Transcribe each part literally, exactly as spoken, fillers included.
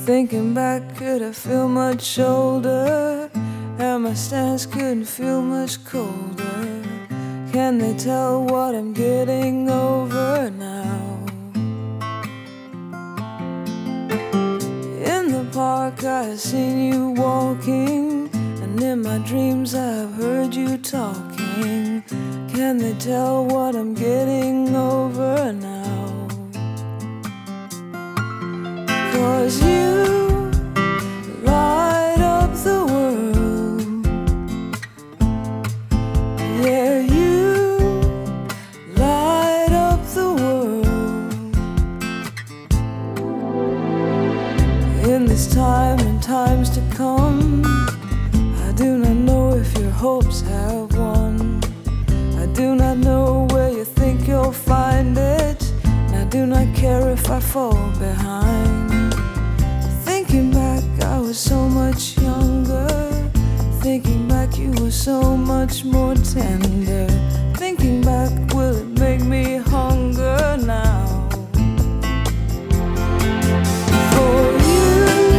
Thinking back, could I feel much older? And my stance couldn't feel much colder. Can they tell what I'm getting over now? In the park I've seen you walking, and in my dreams I've heard you talking. Can they tell what I'm getting over now? 'Cause you light up the world. Yeah, you light up the world. In this time and times to come, I do not know if your hopes have won. I do not know where you think you'll find it, and I do not care if I fall behind. Thinking back, I was so much younger. Thinking back, you were so much more tender. Thinking back, will it make me hunger now? For you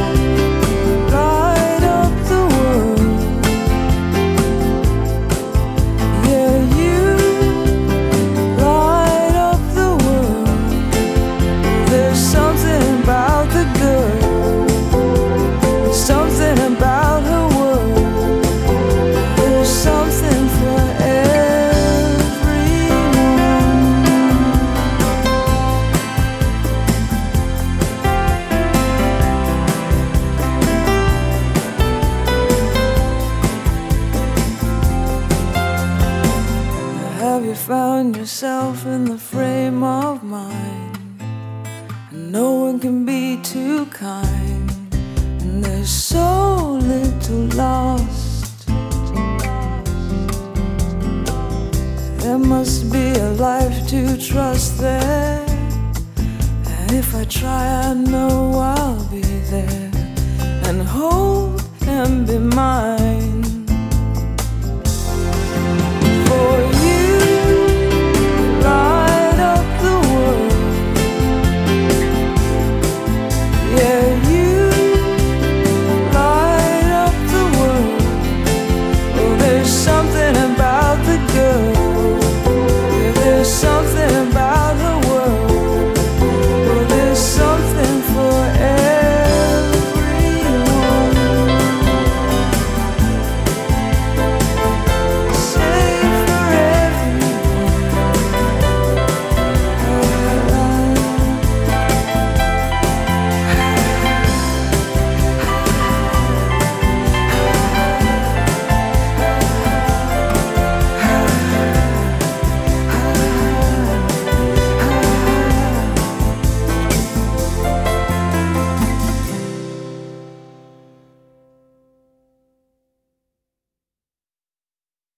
light up the world. Yeah, you light up the world. There's something about the girl, something about her world. There's something for everyone. Have you found yourself in the frame of mind? No one can be too kind, and there's so little lost. There must be a life to trust there, and if I try, I know I'll be there and hold and be mine.